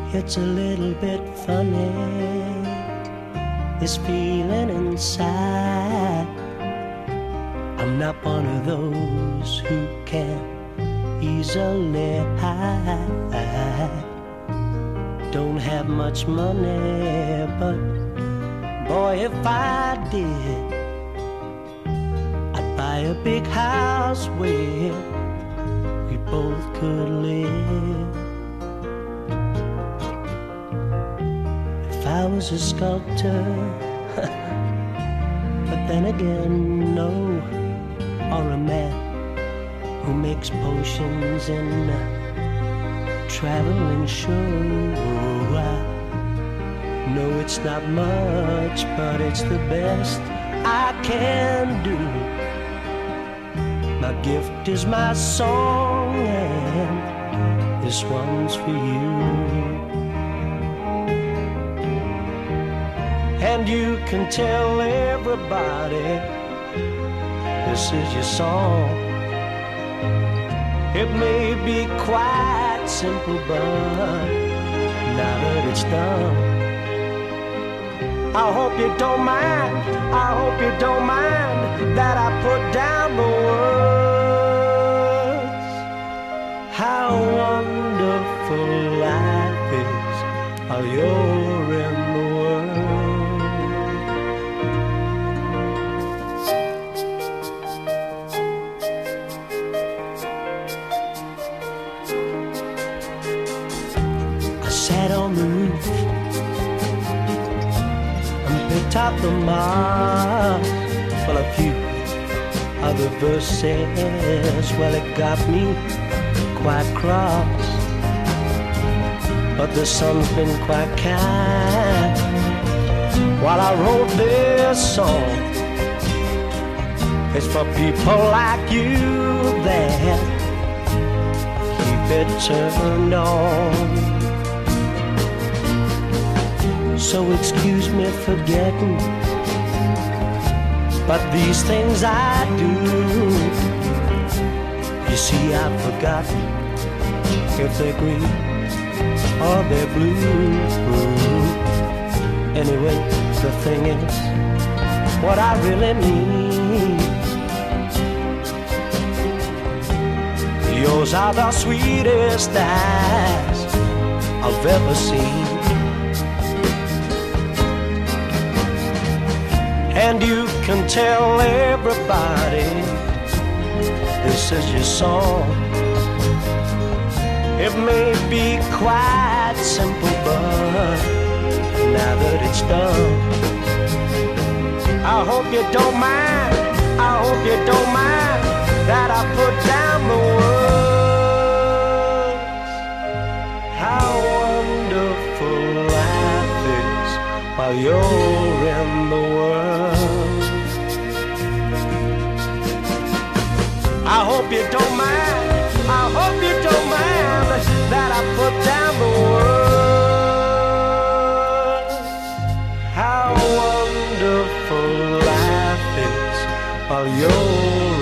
It's a little bit funny, this feeling inside. I'm not one of those who can easily hide. Don't have much money, but boy, if I did, I'd buy a big house where we both could live. If I was a sculptor, but then again, no, or a man who makes potions in a traveling show. No, it's not much, but it's the best I can do. My gift is my song, and this one's for you. And you can tell everybody this is your song. It may be quite simple, but now that it's done, I hope you don't mind, I hope you don't mind that I put down the words. How wonderful life is while you're in the world. I sat on the roof, top the mark. Well, a few other verses, well, it got me quite cross. But the sun's been quite kind while I wrote this song. It's for people like you that keep it turned on. So excuse me for getting, but these things I do. You see, I've forgotten if they're green or they're blue. Anyway, the thing is, what I really mean, yours are the sweetest eyes I've ever seen. And you can tell everybody this is your song. It may be quite simple, but now that it's done, I hope you don't mind, I hope you don't mind that I put down the words. How wonderful life is while you're in the world. I hope you don't mind, I hope you don't mind that I put down the words. How wonderful life is while you're